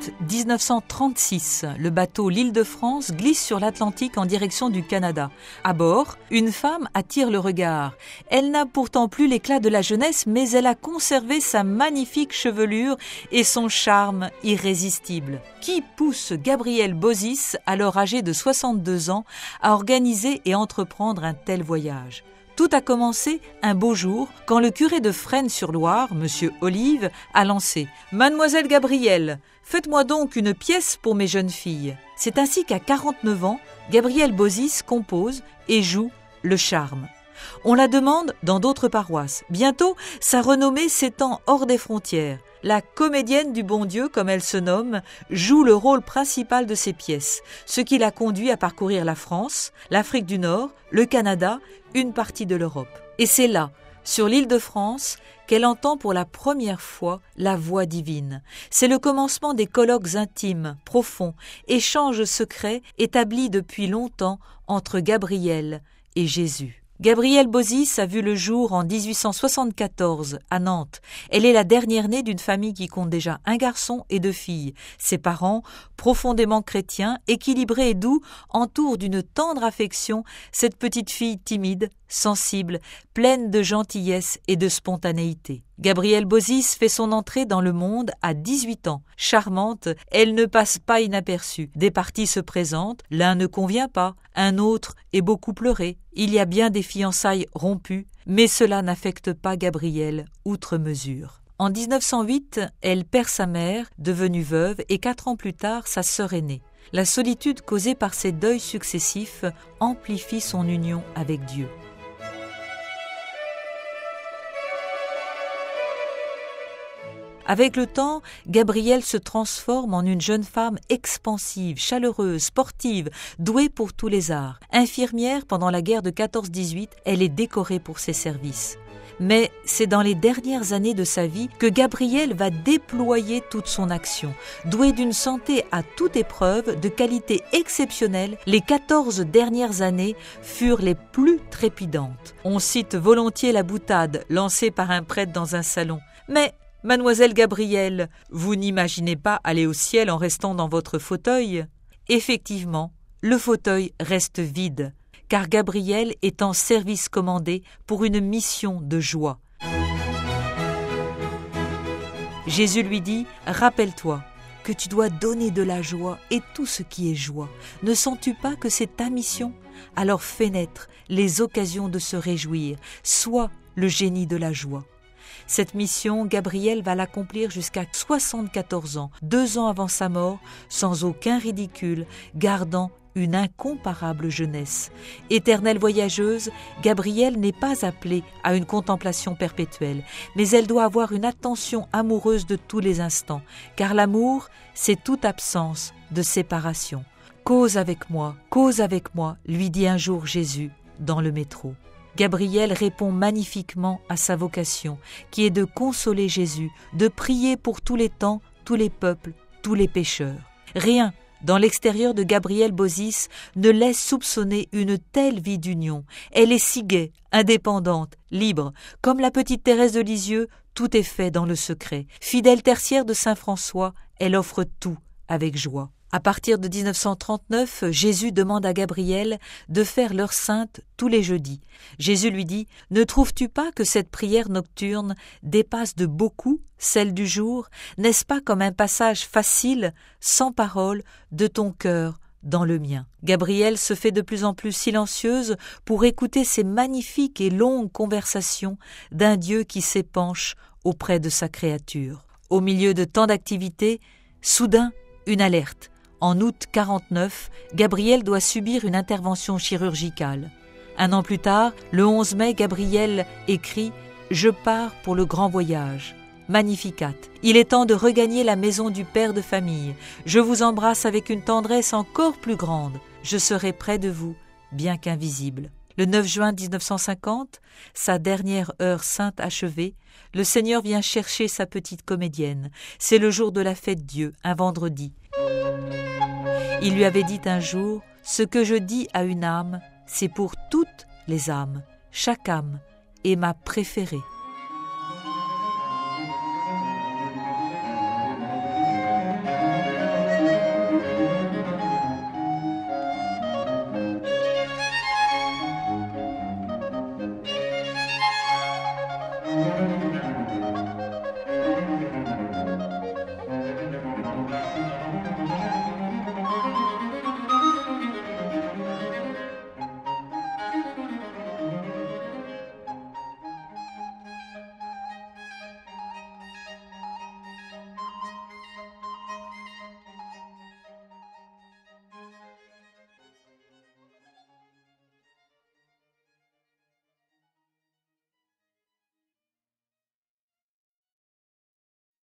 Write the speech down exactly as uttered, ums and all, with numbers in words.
août mille neuf cent trente-six, le bateau l'Île-de-France glisse sur l'Atlantique en direction du Canada. À bord, une femme attire le regard. Elle n'a pourtant plus l'éclat de la jeunesse, mais elle a conservé sa magnifique chevelure et son charme irrésistible. Qui pousse Gabriel Bozis, alors âgé de soixante-deux ans, à organiser et entreprendre un tel voyage ? Tout a commencé un beau jour quand le curé de Fresnes-sur-Loire, monsieur Olive, a lancé « Mademoiselle Gabrielle, faites-moi donc une pièce pour mes jeunes filles ». C'est ainsi qu'à quarante-neuf ans, Gabriel Bozis compose et joue le charme. On la demande dans d'autres paroisses. Bientôt, sa renommée s'étend hors des frontières. La comédienne du bon Dieu, comme elle se nomme, joue le rôle principal de ses pièces, ce qui l'a conduit à parcourir la France, l'Afrique du Nord, le Canada, une partie de l'Europe. Et c'est là, sur l'île de France, qu'elle entend pour la première fois la voix divine. C'est le commencement des colloques intimes, profonds, échanges secrets établis depuis longtemps entre Gabriel et Jésus. Gabriel Bozis a vu le jour en dix-huit cent soixante-quatorze à Nantes. Elle est la dernière née d'une famille qui compte déjà un garçon et deux filles. Ses parents, profondément chrétiens, équilibrés et doux, entourent d'une tendre affection cette petite fille timide, sensible, pleine de gentillesse et de spontanéité. Gabriel Bozis fait son entrée dans le monde à dix-huit ans. Charmante, elle ne passe pas inaperçue. Des partis se présentent, l'un ne convient pas, un autre est beaucoup pleuré. Il y a bien des fiançailles rompues, mais cela n'affecte pas Gabrielle outre mesure. En dix-neuf cent huit, elle perd sa mère, devenue veuve, et quatre ans plus tard, sa sœur aînée. La solitude causée par ces deuils successifs amplifie son union avec Dieu. Avec le temps, Gabrielle se transforme en une jeune femme expansive, chaleureuse, sportive, douée pour tous les arts. Infirmière pendant la guerre de quatorze dix-huit, elle est décorée pour ses services. Mais c'est dans les dernières années de sa vie que Gabrielle va déployer toute son action. Douée d'une santé à toute épreuve, de qualité exceptionnelle, les quatorze dernières années furent les plus trépidantes. On cite volontiers la boutade lancée par un prêtre dans un salon. Mais Mademoiselle Gabrielle, vous n'imaginez pas aller au ciel en restant dans votre fauteuil ? Effectivement, le fauteuil reste vide, car Gabrielle est en service commandé pour une mission de joie. Jésus lui dit « Rappelle-toi que tu dois donner de la joie et tout ce qui est joie. Ne sens-tu pas que c'est ta mission ? Alors fais naître les occasions de se réjouir. Sois le génie de la joie. » Cette mission, Gabrielle va l'accomplir jusqu'à soixante-quatorze ans, deux ans avant sa mort, sans aucun ridicule, gardant une incomparable jeunesse. Éternelle voyageuse, Gabrielle n'est pas appelée à une contemplation perpétuelle, mais elle doit avoir une attention amoureuse de tous les instants, car l'amour, c'est toute absence de séparation. « Cause avec moi, cause avec moi », lui dit un jour Jésus dans le métro. Gabrielle répond magnifiquement à sa vocation, qui est de consoler Jésus, de prier pour tous les temps, tous les peuples, tous les pécheurs. Rien, dans l'extérieur de Gabrielle Bozis, ne laisse soupçonner une telle vie d'union. Elle est si gaie, indépendante, libre. Comme la petite Thérèse de Lisieux, tout est fait dans le secret. Fidèle tertiaire de saint François, elle offre tout avec joie. À partir de dix-neuf cent trente-neuf, Jésus demande à Gabrielle de faire l'heure sainte tous les jeudis. Jésus lui dit « Ne trouves-tu pas que cette prière nocturne dépasse de beaucoup celle du jour ? N'est-ce pas comme un passage facile, sans parole, de ton cœur dans le mien ?» Gabrielle se fait de plus en plus silencieuse pour écouter ces magnifiques et longues conversations d'un Dieu qui s'épanche auprès de sa créature. Au milieu de tant d'activités, soudain, une alerte. En août quarante-neuf, Gabrielle doit subir une intervention chirurgicale. Un an plus tard, le onze mai, Gabrielle écrit « Je pars pour le grand voyage ». Magnificat. Il est temps de regagner la maison du père de famille. Je vous embrasse avec une tendresse encore plus grande. Je serai près de vous, bien qu'invisible. Le neuf juin dix-neuf cent cinquante, sa dernière heure sainte achevée, le Seigneur vient chercher sa petite comédienne. C'est le jour de la fête Dieu, un vendredi. Il lui avait dit un jour « Ce que je dis à une âme, c'est pour toutes les âmes. Chaque âme est ma préférée. »